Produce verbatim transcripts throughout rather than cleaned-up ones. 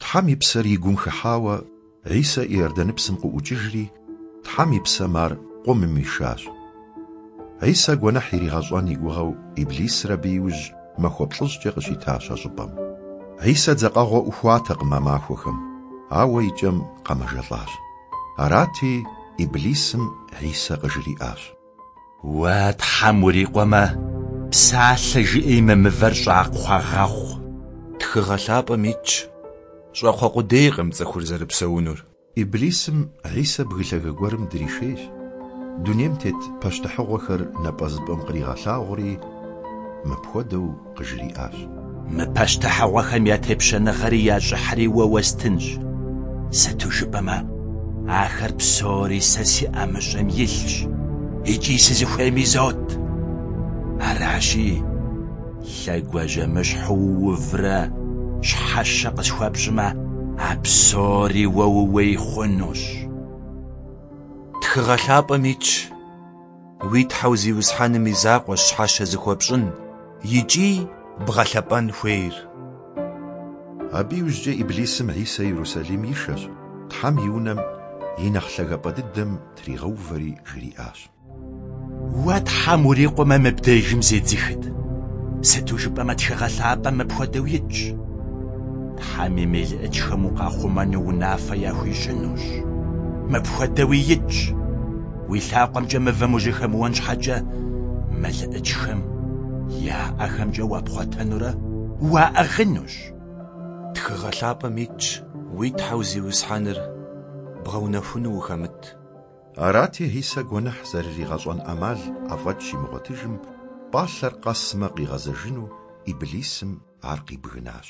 Тхьэм и псэр и гум хыхьауэ, Исэ Иорданыпсым къыӀукӀыжри, Тхьэм и псэм ар къуэмым ишащ. Исэ гуэныхь иригъэщӀэн и гугъэу Иблисыр абы иужь махуэ плӀыщӀкӀэ къыщитащ а щӀыпӀэм. Исэ дзакъэгъуэ Ӏухуатэкъым а махуэхэм, ауэ икӀэм къэмэжэлӀащ. Арати, Иблисым Исэ къыжриӀащ: «Уэ Тхьэм урикъуэмэ, псалъэ жиӀеймэ, мывэр щӀакхъуэгъэхъу». Тхыгъэ лъапӀэм итщ, щӀакхъуэ къудейкъым цӀыхур зэрыпсэунур. Иблисым Исэ бгылъэгэ гуэрым дришейщ. Дунейм тет пащтыхьыгъуэхэр напӀэзыпӀэм къригъэлъагъури, мыпхуэдэу къыжриӀащ: «Мы пащтыхьыгъуэхэм я тепщэныгъэри ящӀыхьри уэ уэстынщ. Сыту жыпӀэмэ, ахэр псори сэ си ӀэмыщӀэм илъщ, икӀи сызыхуейми зот. Аращи, лъэгуажьэмыщхьу ууврэ щхьэщэ къысхуэпщӀмэ, а псори уэ ууей хъунущ». Тхыгъэ лъапӀэм итщ, уи Тхьэ узиусхьэным и закъуэщ щхьэщэ зыхуэпщӀын икӀи бгъэлъэпӀэн хуейр. Абы иужькӀэ Иблисым Исэ Иерусалим ишэщ. Тхьэм и унэм и нэхъ лъагапӀэ дыдэм тригъэувэри жриӀащ: «Уэ Тхьэм урикъуэмэ, мыбдежым зедзыхыт. Сыту жыпӀэмэ, тхыгъэ лъапӀэм мыпхуэдэу итщ. Тхьэм и мелыӀыкӀхэм укъахъумэну унафэ яхуищӀынущ. Мыпхуэдэуи итщ. Уи лъакъуэмкӀэ мывэм ужьыхэмыуэн щхьэкӀэ, мэлыӀыкӀхэм я ӀэхэмкӀэ уапхъуэтэнурэ уаӀыгъынущ». Тхыгъэ лъапӀэм итщ, уи Тхьэ узиусхьэныр бгъэунэхуну ухэмыт. Арати, Исэ гуэныхь зэрыригъэщӀэн Ӏэмал ӀэфӀэкӀ щимыгъуэтыжым, пӀалъэр къэсмэ къигъэзэжыну Иблисым ар къибгынащ.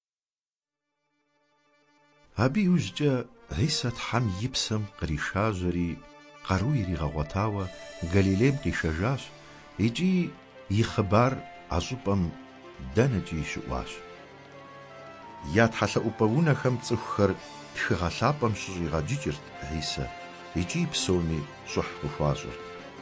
Абы иужькӀэ Исэ Тхьэм и псэм къришажьэри, къару иригъэгъуэтауэ Галилейм къишэжащ, икӀи и хъыбар а щӀыпӀэм дэнэкӀи щыӀуащ. Я тхьэлъэӀупӀэ унэхэм цӀыхухэр тхыгъэ лъапӀэм щыщӀигъэкӀыкӀырт Исэ, икӀи псоми щӀыхь къыхуащӀырт.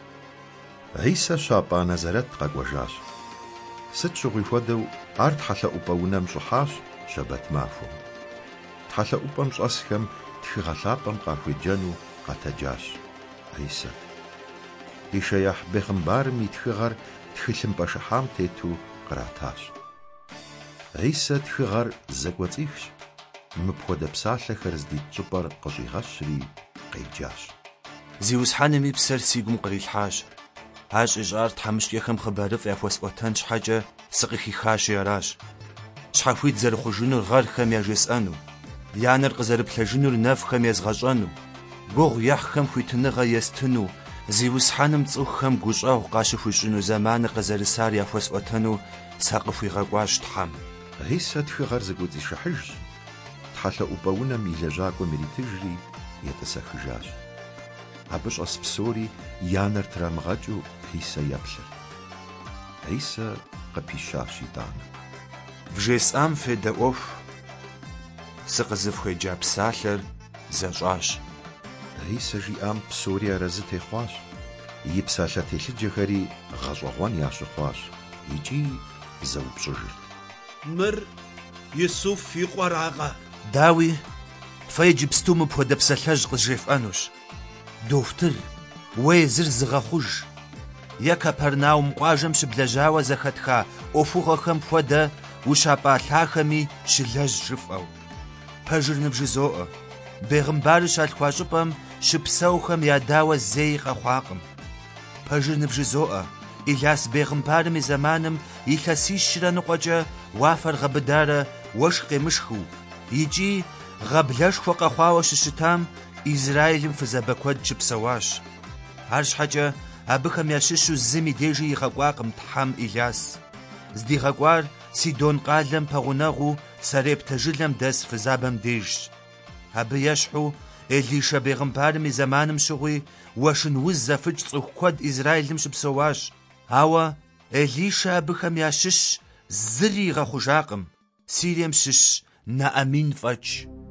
Исэ щапӀа Назарэт къэкӀуэжащ. Сыт щыгъуи хуэдэу ар тхьэлъэӀупӀэ унэм щӀыхьащ Шэбэт махуэм. ТхьэлъэӀупӀэм щӀэсхэм тхыгъэ лъапӀэм къахуеджэну къэтэджащ Исэ. Ишаяхь бегъымбарым и тхыгъэр тхылъымпӀэ шыхьам тету къратащ. Исэ тхыгъэр зэкӀуэцӀихщ. Мыпхуэдэ псалъэхэр здит щӀыпӀэр къыщӀигъэщри къеджащ. Зиусхьэным и псэр си гум кърилъхьащ. Ар щӀищӀар тхьэмыщкӀэхэм хъыбарыфӀ яхуэсӀуэтэн щхьэкӀэ сыкъыхихащи аращ. Щхьэхуит зэрыхъужынур гъэрхэм яжесӀэну, я нэр къызэрыплъэжынур нэфхэм езгъэщӀэну, гугъу ехьхэм хуитыныгъэ естыну, зиусхьэным цӀыхухэм гущӀэгъу къащыхуищӀыну зэманыр къызэрысар яхуэсӀуэтэну сакъыхуигъэкӀуащ Тхьэм. Исэ тхыгъэр зэгуэцӀишыхьыжщ. ТхьэлъэӀупӀэ унэм и лэжьакӀуэм иритыжри етӀысэхыжащ. Абы щӀэс псори я нэр трамыгъэкӀыу Исэ еплъырт. Исэ къыпищащ итӀанэ: «ВжесӀам федэ Ӏуэху, сыкъызыфхуеджа псалъэр зэщӀащ». Исэ жиӀам псори арэзы техъуащ. И псалъэ телъыджэхэри гъэщӀэгъуэн ящыхъуащ, икӀи зэупщӀыжырт. Мыр Исуф и къуэракъэ? Дауи, фэ иджыпсту мыпхуэдэ псалъэжь къызжефӀэнущ. Дохутыр, уэ езыр зыгъэхъуж. Е Капернаум къуажэм щыблэжьауэ зэхэтха Ӏуэхугъуэхэм хуэдэ ущапӀалъахэми щылэжь жыфӀэу. Пэжыр ныбжьызоӀэ, бегъымбарыр щалъхуа щӀыпӀэм щыпсэухэм ядауэ зэи къэхъуакъым. Пэжыр ныбжьызоӀэ, Илъас бегъымбарым и зэманым илъэсищрэ ныкъуэкӀэ уафэр гъэбыдарэ уэшх къемышхыу, икӀи гъэблэшхуэ къэхъуауэ щыщытам Израилым фызабэ куэд щыпсэуащ. АрщхьэкӀэ абыхэм ящыщу зым и дежи игъэкӀуакъым Тхьэм Илъас. ЗдигъэкӀуар Сидон къалэм пэгъунэгъуу Сарептэ жылэм дэс фызабэм дежщ. Абы ещхьу Элишэ бегъымбарым и зэманым щыгъуи уэшын уз зэфыкӀ цӀыху куэд Израилым щыпсэуащ. Ауэ Элишэ абыхэм ящыщ зыри игъэхъужакъым, Сирием щыщ Наамин фӀэкӀ.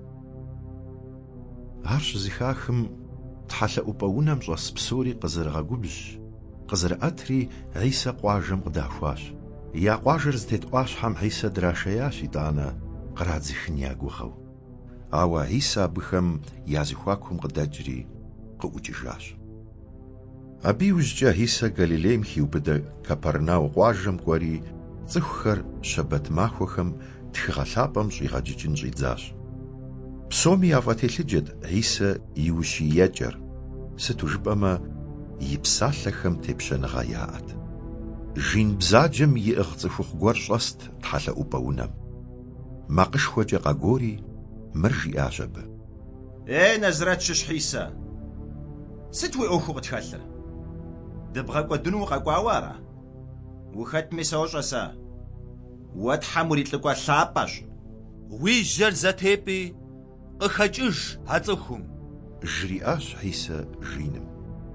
Ар щызыхахым тхьэлъэӀупӀэ унэм щӀэс псори къызэрыгъэгубжь. КъызэрыӀэтри Исэ къуажэм къыдахуащ. Я къуажэр зытет Ӏуащхьэм Исэ драшеящ итӀанэ, кърадзыхын я гугъэу. Ауэ Исэ абыхэм я зэхуакум къыдэкӏри къыӏукӏыжащ. Абы иужькӏэ Исэ Галилеем хиубыдэ Капернаум къуажэм кӏуэри цӏыхухэр щэбэт махуэхэм тхыгъэ лъапӏэм щӏигъэкӏыкӏын щӏидзащ. Псоми яфӏэтелъыджэт Исэ и ущиекӏэр, сыту жыпӏэмэ, и псалъэхэм тепщэныгъэ яӏэт. Жин бзаджэм иӏыгъ цӏыхухъу гуэр щӏэст тхьэлъэӏупӏэ унэм. Макъышхуэкӏэ къагори мыр жиӏащ абы. Ей, Назрэт щыщхь Исэ! Сыт уи ӏуэхуу къытхэлъыр? Дыбгъэкӏуэдыну укъэкӏуауэ ара? Ухэтми сощӏэ-сэ. Уэ Тхьэм урилӏыкӏуэ лъапӏэщ. Уи жьэр зэтепӏи къыхэкӏыж а цӏыхум, жриӏащ Исэ Жиным.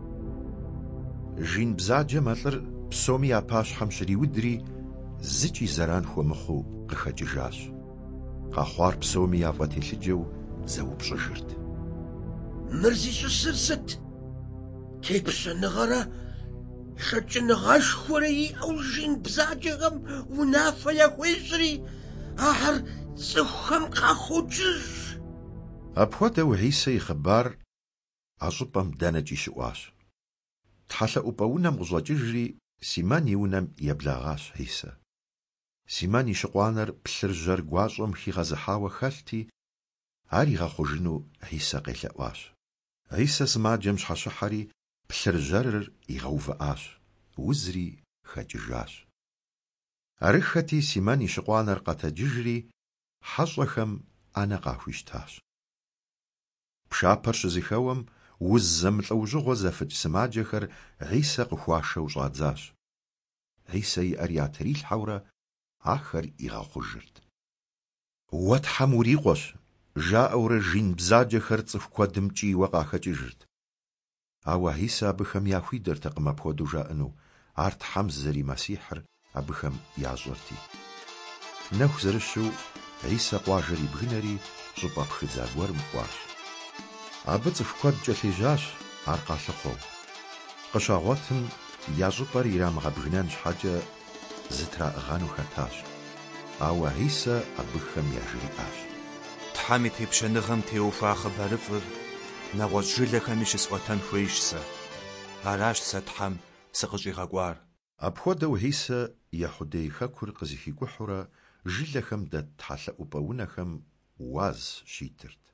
Жин бзаджэ мэлӏыр псоми я пащхьэм щриудри зыкӏи зэран хуэмыхъуу къыхэкӏыжащ. Къэхъуар псоми яфӏэтелъыджэу зэупщӏыжырт. Мыр зищӏысыр сыт? Тепщэныгъэрэ шэкӏыныгъэшхуэрэ иӏэу жин бзаджэхэм унафэ яхуещӏри, ахьэр цӏыхухэм къахокӏыж. Апхуэдэу Исэ и хъыбар а щӏыпӏэм дэнэкӏи щыӏуащ. Тхьэлъэӏупӏэ унэм къыщӏэкӏыжри Симон и унэм еблагъащ Исэ. Симон и щыкъуанэр плъыр жьэр гуащӏэм хигъэзыхьауэ хэлъти, ар игъэхъужыну Исэ къелъэӏуащ. Исэ сымаджэм щхьэщыхьэри плъыр жьэрыр игъэувыӏащ, узри хэкӏыжащ. Арыхэти Симон и щыкъуанэр къэтэджыжри хьэщӏэхэм ӏэнэ къахуищтащ. Пшапэр щызыхэуэм уз зэмылӏэужьыгъуэ зэфыкӏ сымаджэхэр Исэ къыхуашэу щӏадзащ. Исэ иӏэр ятрилъхьэурэ ахэр игъэхъужырт. Уэ Тхьэм урикъуэщ, жаӏэурэ жин бзаджэхэр цӏыху куэдым кӏийуэ къахэкӏыжырт. Ауэ Исэ абыхэм яхуидэртэкъым апхуэдэу жаӏэну, ар Тхьэм зэримэсихьыр абыхэм ящӏэрти. Нэху зэрыщу Исэ къуажэр ибгынэри щӏыпӏэ пхыдза гуэрым кӏуащ. Абы цӏыху куэд кӏэлъежьащ, ар къалъыхъуэу. Къыщагъуэтым, я щӏыпӏэр ирамыгъэбгынэн щхьэкӏэ зытраӏыгъэну хэтащ. Ауэ Исэ абыхэм яжриӏащ. Тхьэм и тепщэныгъэм теухуа хъыбарыфӏыр нэгъуэщӏ жылэхэми щысӏуэтэн хуейщ сэ. Аращ сэ Тхьэм сыкъыщӏигъэкӏуар. Апхуэдэу Исэ ехъулей хэкур къызыхикӏухьурэ жылэхэм дэт тхьэлъэӏупӏэ унэхэм уаз щитырт.